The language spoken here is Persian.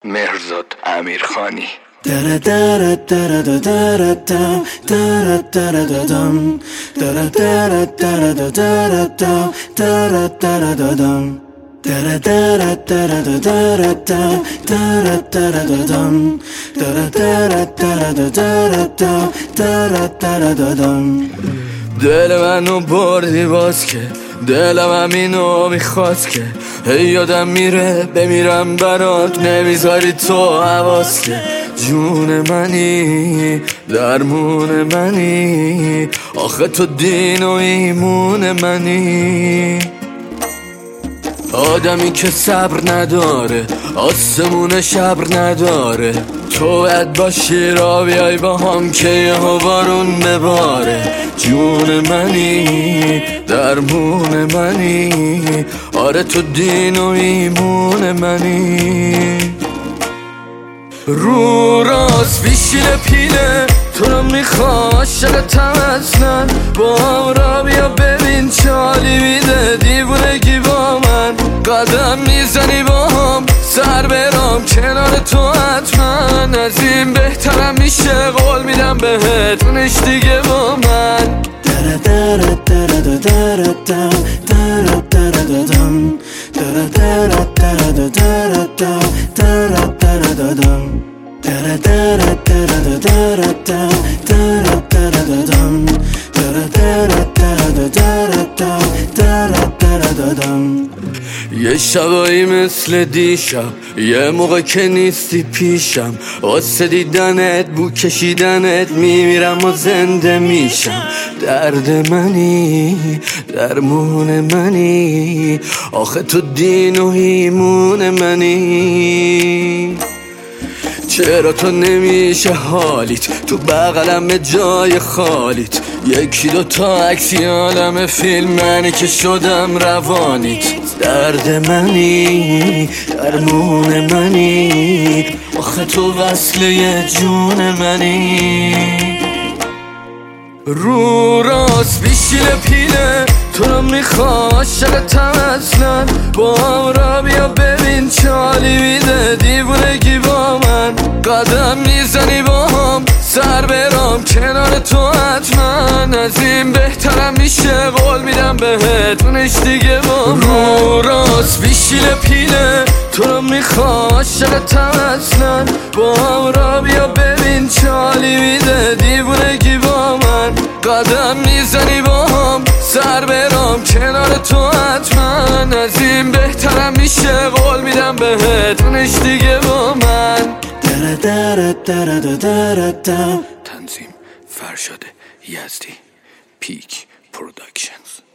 مهرزاد امیرخانی. دل منو بردی باز که دلم همینو میخواد که هی یادم میره بمیرم برات نمیذاری تو حواس که جون منی درمون منی آخه تو دین و ایمون منی آدمی که صبر نداره آسمون شبر نداره تو باید باشی را بیای با هم که یهو بارون بباره جون منی درمون منی آره تو دین و ایمون منی رو راست بیشیل پیله تو رو میخوا عاشقتم اصلا با هم را بیا ببین چالی میده دیوونگی با من قدم میزنی با هم سر برام کنار تو حتما از این بهترم میشه قول میدم بهت اونش دیگه با من یه شبایی مثل دیشب یه موقع که نیستی پیشم واسه دیدنت بو کشیدنت میمیرم و زنده میشم درد منی درمون منی آخه تو دین و ایمون منی چرا تو نمیشه حالیت تو بغلم جای خالیت یکی دوتا عکسی عالم فیلم منی که شدم روانیت درد منی درمون منی آخه تو وصله جون منی رو راست بیشیل پیله تو رو میخوا عاشقتم اصلا با هم را بیا ببین چالی میده دیوونگی با من قدم میزنی با هم سر برام کنار تو حتما از این بهترم میشه قول میدم بهت اونش دیگه با من رو راست بیشیل پیله تو رو میخوا عاشقتم اصلا با هم را بیا ببین چالی میده دیوونگی با من قدم میزنی با هم سر برام کنار تو حتما از این بهترم میشه قول میدم بهت اونش دیگه با من تنظیم فرشاد یزدی پیک پروداکشنز.